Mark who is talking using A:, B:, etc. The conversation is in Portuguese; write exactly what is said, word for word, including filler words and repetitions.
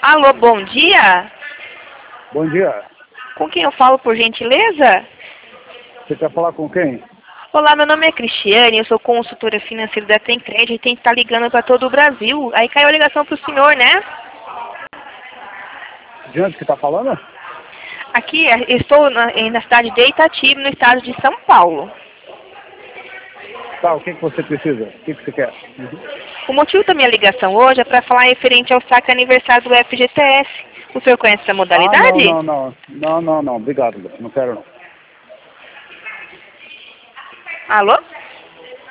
A: Alô, bom dia.
B: Bom dia.
A: Com quem eu falo, por gentileza?
B: Você quer falar com quem?
A: Olá, meu nome é Cristiane, eu sou consultora financeira da Tencred e tem que estar ligando para todo o Brasil. Aí caiu a ligação para o senhor, né?
B: De onde que está falando?
A: Aqui, eu estou na, na cidade de Itatiba, no estado de São Paulo.
B: Tá, o que, que você precisa? O que, que você quer?
A: O motivo da minha ligação hoje é para falar referente ao saque aniversário do F G T S. O senhor conhece essa
B: Ah, não,
A: modalidade?
B: não, não. Não, não, não. Obrigado. Não quero não.
A: Alô?